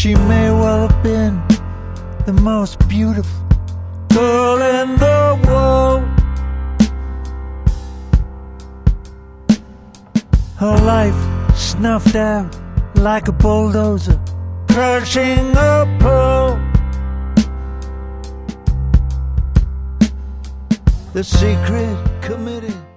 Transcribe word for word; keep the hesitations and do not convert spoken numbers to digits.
She may well have been the most beautiful girl in the world. Her life snuffed out like a bulldozer crushing a pearl. The secret committee